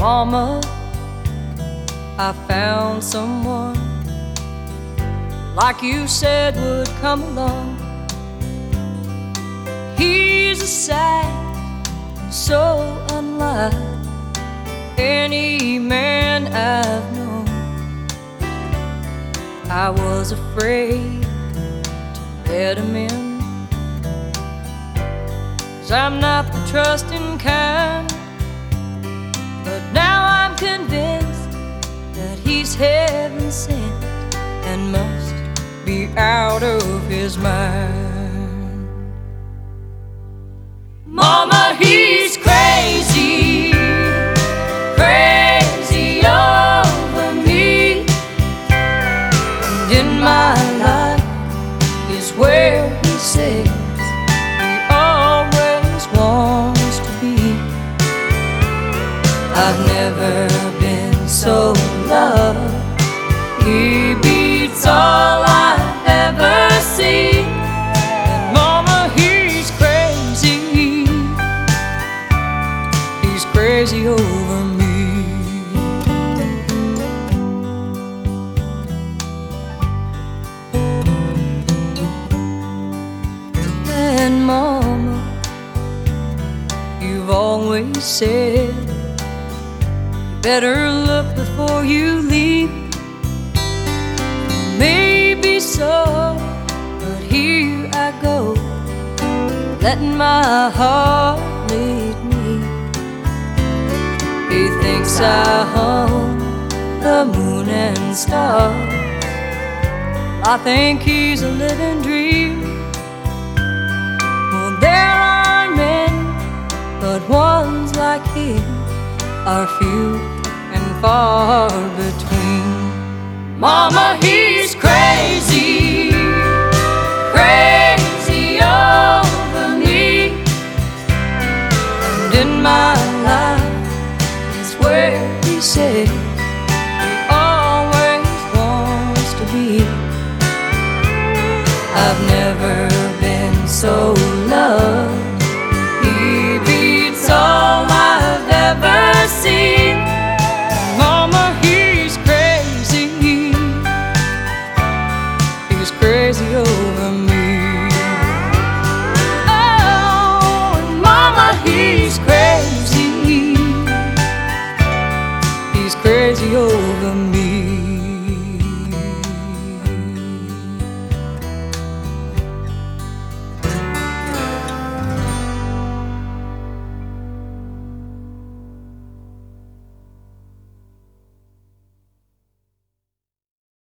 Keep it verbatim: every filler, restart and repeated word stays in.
Mama, I found someone like you said would come along. He's a sight so unlike any man I've known. I was afraid to let him in, 'cause I'm not the trusting kind. But now I'm convinced that he's heaven sent and must be out of his mind. Mama, he's crazy, crazy over me. And in my life is where he says he always wants to be. I've never been so loved. He beats all I ever see. And Mama, he's crazy. He's crazy over me. And Mama, you've always said better look before you leave. Maybe so, but here I go, letting my heart lead me. He thinks I hung the moon and stars. I think he's a living dream. Well, there are men, but ones like him are few and far between. Mama, he's crazy.